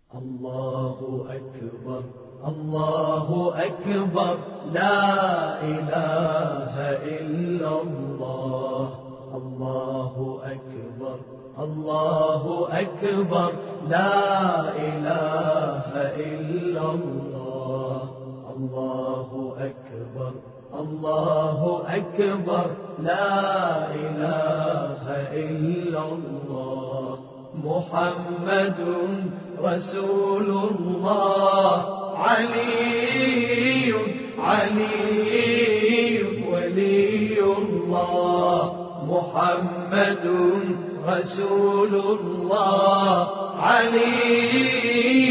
الله أكبر الله أكبر لا إله إلا الله. الله أكبر الله أكبر لا إله إلا الله. الله أكبر الله أكبر لا إله إلا الله. محمد رسول الله علي علي ولي الله. محمد رسول الله علي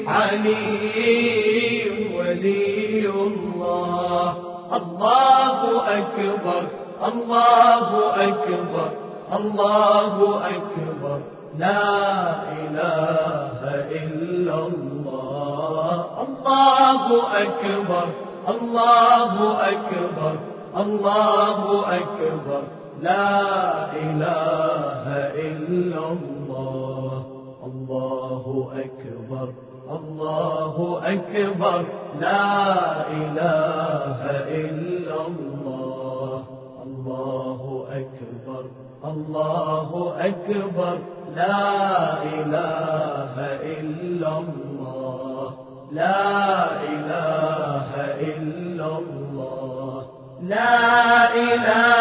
علي ولي الله. الله أكبر الله أكبر الله أكبر لا إله إلا الله. الله أكبر الله أكبر الله أكبر لا إله إلا الله. الله أكبر الله أكبر لا إله إلا الله. الله أكبر الله أكبر لا إله إلا الله. لا إله إلا الله. لا إله